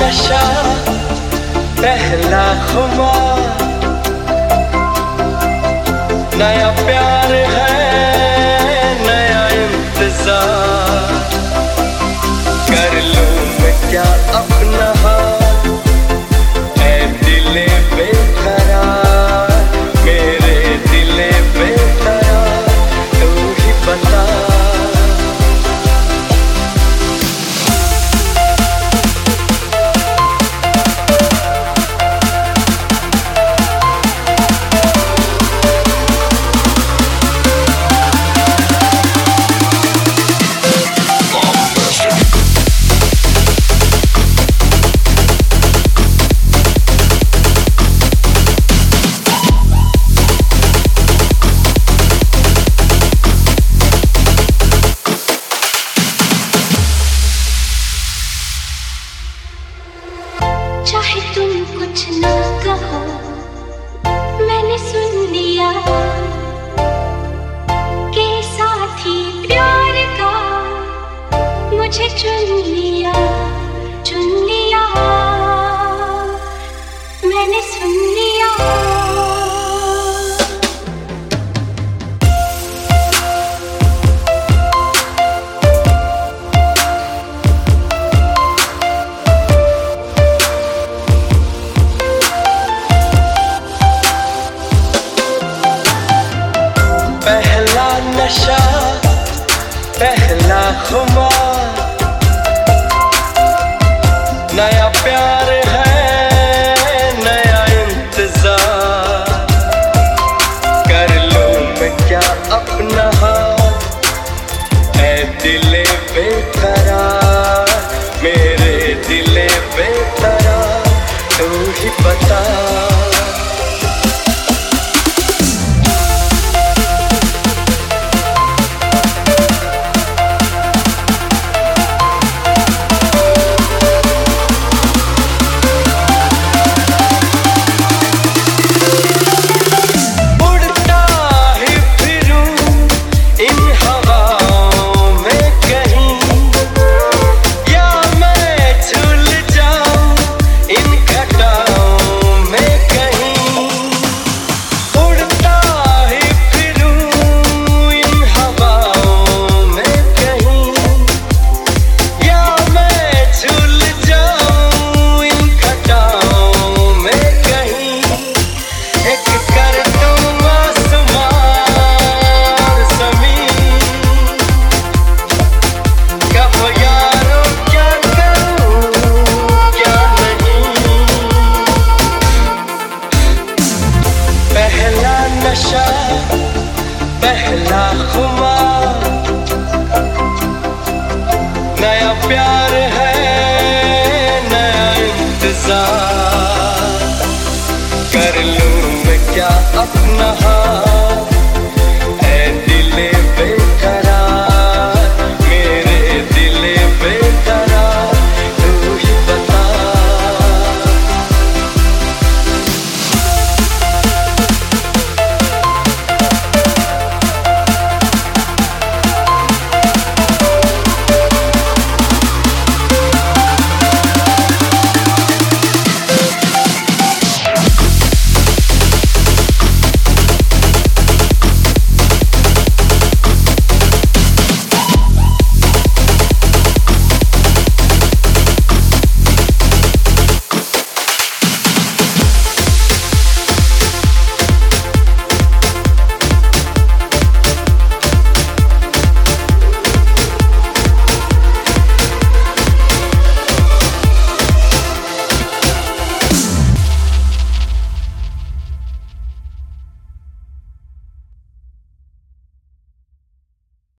नशा, पहला खुमार, नया प्यार है, नया इंतजार। कर लूं मैं क्या अपना हाथ, ऐ दिले बेकरार, मेरे दिले बेकरार, तू ही बता। चाहे तुम कुछ ना कहो, मैंने सुन लिया के साथी प्यार का मुझे चुन लिया, मैंने सुन लिया। पहला नशा, पहला खुमार, नया प्यार है, नया इंतजार। कर लूं मैं क्या अपना हाथ, ऐ दिले बेकरार, मेरे दिले बेकरार, तू ही बता। पहला नशा, पहला खुमार, नया प्यार है, नया इंतजार। कर लूं मैं क्या अपना हाथ,